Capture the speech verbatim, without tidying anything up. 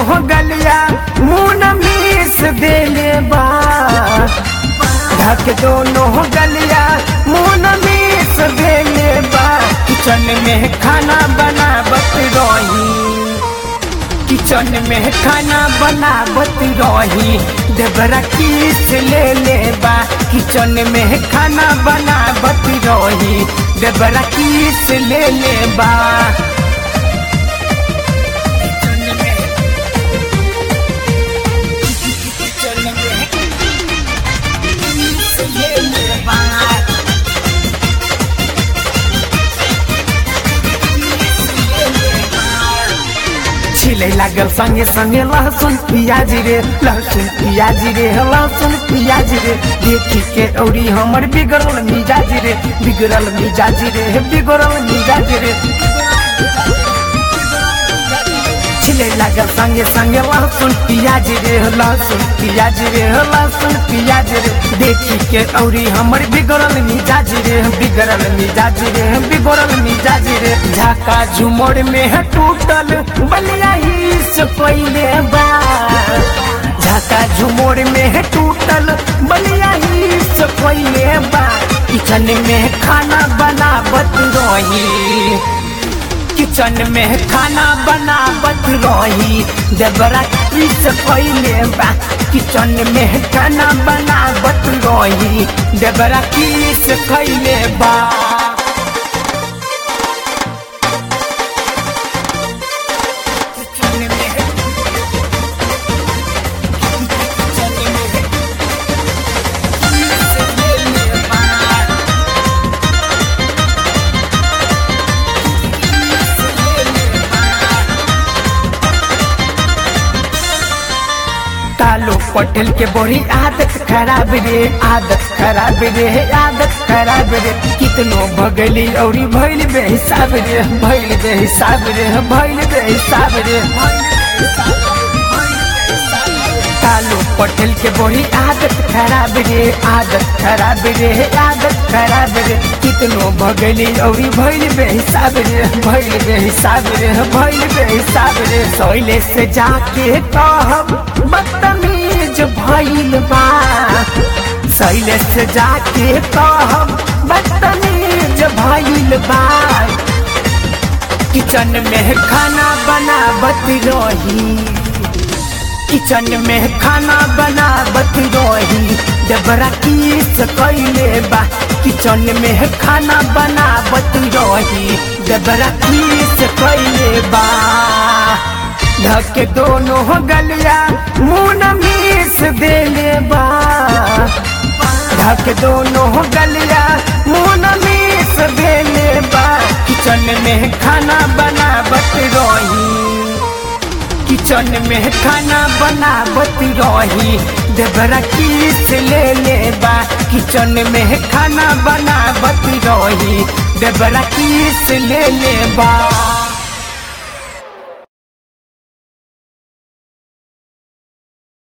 दोनों गलिया मुन मीस देले बा ढक दोनों गलिया मुन मीस देले बा किचन में खाना बनावत रही किचन में खाना बनावत रही देवरा किस ले ले बा किचन में खाना बनावत रही देवरा किस ले ले बा छिले लागल संगे संगे लहसुन प्याज रे लहसुन प्याज रे लहसुन प्याज रे देखी के औरी हमर बिगड़ल मिजाज रे बिगड़ल मिजाज रे बिगड़ल मिजाज रे छिले लागल संगे संगे लहसुन प्याज रे लहसुन प्याज रे लहसुन प्याज रे देखी के औरी हमर बिगड़ल मिजाज रे बिगड़ल मिजाज रे बिगड़ल मिजाज रे झाका झुमर में है टूटल बलिया ही से पहले बा झाका झुमर में है टूटल बलिया ही से पहले बा किचन में खाना बनावत रही किचन में खाना बनावत रही देवरा किस पहले बा किचन में खाना बनावत रही देवरा किस कैले बा कालो पटेल के बड़ी आदत खराब रे आदत खराब रे आदत खराब रे कितनो भगली औरी भइल बेहिसाब रे भइल बेहिसाब रे भइल बेहिसाब रे कालो पटेल के बड़ी आदत खराब रे आदत खराब रे आदत खराब रे कितनो भगली औरी भइल बेहिसाब रे भइल बेहिसाब रे भइल बेहिसाब रे सोइले से जाके कहब बदतमीज भइल बा सोइले से जाके कहब बदतमीज भइल बा किचन में खाना बनावत रही किचन में खाना बनावत रही देवरा किस कैले बा किचन में खाना बनावत रही देवरा किस कैले बा ढक दोनों गलिया मुन मीस देले बा ढक दोनों गलिया मुन मीस देले बा किचन में खाना बनावत रही किचन में खाना बनावत रही देवरा किस ले ले बा किचन में खाना बनावत रही देवरा किस ले ले बा।